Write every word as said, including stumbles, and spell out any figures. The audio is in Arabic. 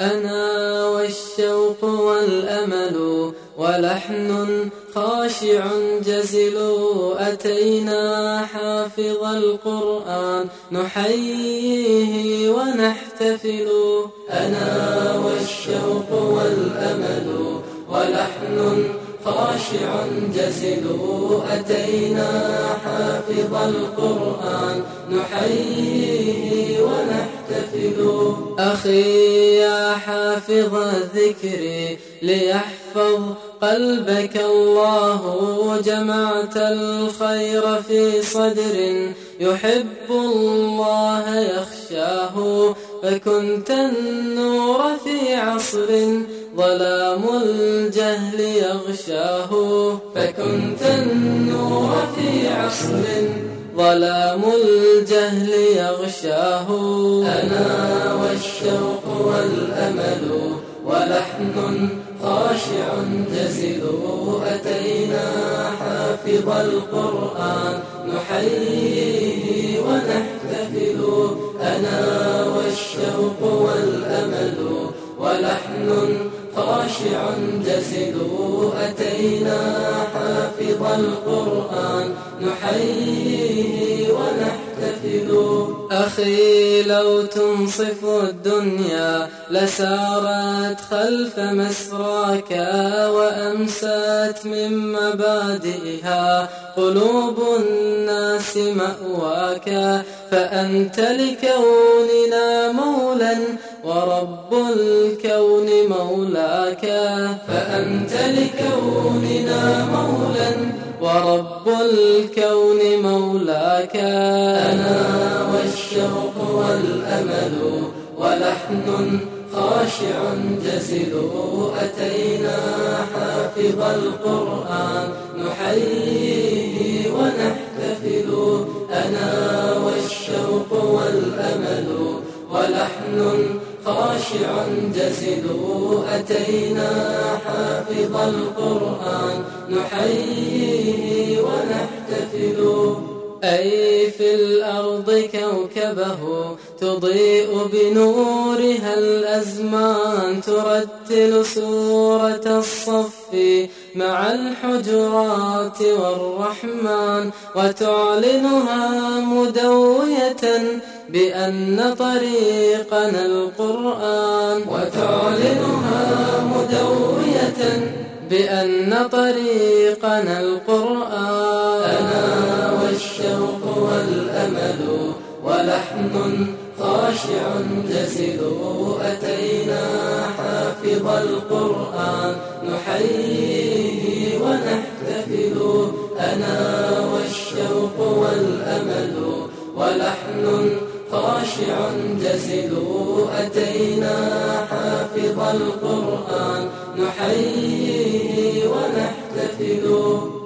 أنا والشوق والأمل ولحن خاشع جزل أتينا حافظ القرآن نحييه ونحتفل. أنا والشوق والأمل ولحن خاشع جزل أتينا حافظ القرآن نحييه ونحتفل. أخي يا حافظ الذكر ليحفظ قلبك الله جمعت الخير في صدر يحب الله يخشاه فكنت النور في عصر ظلام الجهل يغشاه فكنت النور في عصر ظلام الجهل يغشاه. أنا والشوق والأمل ولحن خاشع جزل أتينا حافظ القرآن نحييه ونحتفل. أنا والشوق والأمل ولحن خاشع جزل أتينا حافظ القرآن نحييه ونحتفل. أخي لو تنصف الدنيا لسارت خلف مسراك وأمست من مبادئها قلوب الناس مأواك فأنت لكوننا مولا ورب الكون مولاك فأنت لكوننا مولا ورب الكون مولاك. أنا والشوق والأمل ولحن خاشع جزل أتينا حافظ القرآن نحييه ونحتفل. أنا والشوق والأمل ولحن خاشع جزل أتينا حافظ القرآن نحييه ونحتفل. أي في الأرض كوكبه تضيء بنورها الأزمان ترتل سورة الصف مع الحجرات والرحمن وتعلنها مدوية بأن طريقنا القرآن وتعلنها مدوية بأن طريقنا القرآن. أنا والشوق والأمل ولحن خاشع جزل أتينا حافظ القرآن نحييه ونحتفل. أنا والشوق والأمل ولحن خاشع جزل أتينا حافظ القرآن نحييه ونحتفل.